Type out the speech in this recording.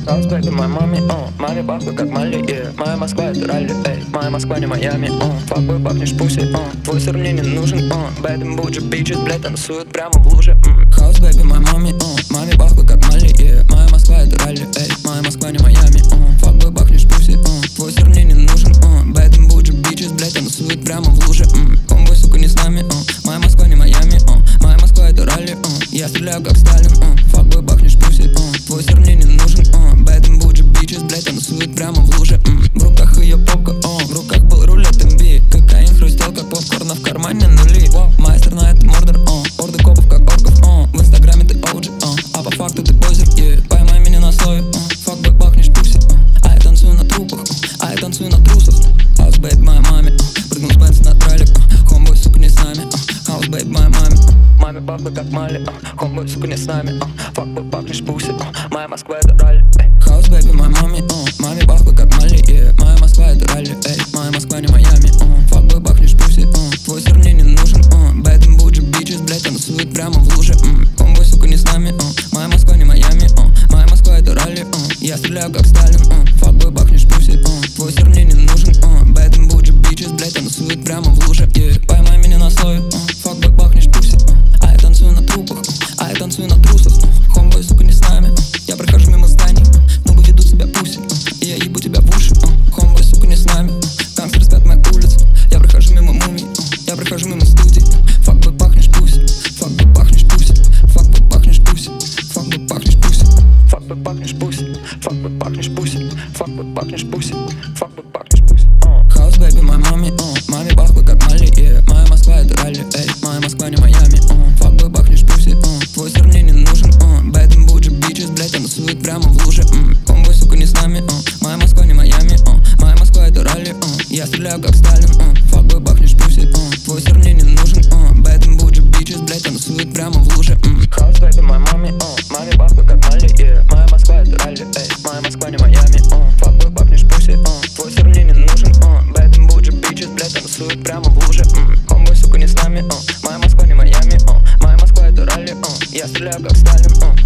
Хаус, бэйби, моей маме, маме пахнет как Мали, моя Москва это ралли, эй, моя Москва не Майами, факбой пахнешь пуси, твой сыр мне не нужен, бэд энд буджи, бичес, блядь, танцуют прямо в луже, Хаус, бэйби, моей маме, маме пахнет как Мали, моя Москва это ралли, эй, моя Москва не Майами, факбой пахнешь пуси, твой сыр мне не нужен, бэд энд буджи, бичес, блядь, танцуют прямо в луже, Homeboy, сука, не с нами, моя Москва не Майами, моя Москва это ралли, я стреляю как Сталин, факбой пахнешь пуси, твой сыр мне не нужен, бэд энд буджи, бичес, блядь, танцуют прямо в луже, в руках ее попка, в руках был рулет MB, кокаин хрустел как попкорн, а в кармане нули, мастер на это мордер, орды копов как орков, в инстаграме ты OG, а по факту ты позер, поймай меня на слове, факбой пахнешь пуси, а я танцую на трупах, а я танцую на трусах, хаус бэйб моей маме, прыгнул с Бенца на тралик, Homeboy, сука, не с нами, хаус бэйб моей маме, маме пахнет как Мали, Homeboy, сука, не с нами, факбой пахнешь пуси, моя Москва это ралли, хаус бэйби моей маме, маме пахнет как Мали, моя Москва это ралли, эй, моя Москва не Майами, факбой пахнешь пуси, твой сыр мне не нужен, бэд энд буджи, бичес, блядь, танцуют прямо в луже, Homeboy, сука, не с нами, моя Москва не Майами, моя Москва это ралли, я стреляю как Сталин, факбой пахнешь пуси, твой сыр мне не нужен, бэд энд буджи, бичес, блядь, танцуют прямо в луже, поймай меня на слове, факбой пахнешь пуси, а я танцую на трупах, а я танцую на трусах, Homeboy, сука, не с нами, я прохожу мимо зданий, много ведут себя пуси, и я ебу тебя в уши, Homeboy, сука, не с нами, гангстерская моя улица, я прохожу мимо мумий, я прохожу мимо студий, факбой пахнешь пуси, факбой пахнешь пуси, факбой пахнешь пуси, факбой пахнешь пуси, факбой пахнешь пуси, факбой пахнешь пуси, факбой пахнешь пуси, факбой пахнешь пуси. Хаус бэйби моей маме, маме пахнет как Мали, моя Москва это ралли, эй, моя Москва не Майами, факбой пахнешь пуси, твой сыр мне не нужен, бэд энд буджи, бичес, блядь, танцуют прямо в луже, Homeboy, сука, не с нами, моя Москва не Майами, моя Москва это ралли, я стреляю как Сталин, факбой пахнешь пуси, твой сыр мне не нужен, бэд энд буджи, бичес, блядь, танцуют прямо в луже, Хаус бэйби моей маме, маме пахнет как Мали, моя Москва это ралли, эй, моя Москва не Майами, факбой пахнешь пуси, твой сыр мне не нужен, бэд энд буджи, бичес, блядь, танцуют прямо в луже, Homeboy, сука, не с нами, моя Москва не Майами, моя Москва это ралли, я стреляю как Сталин,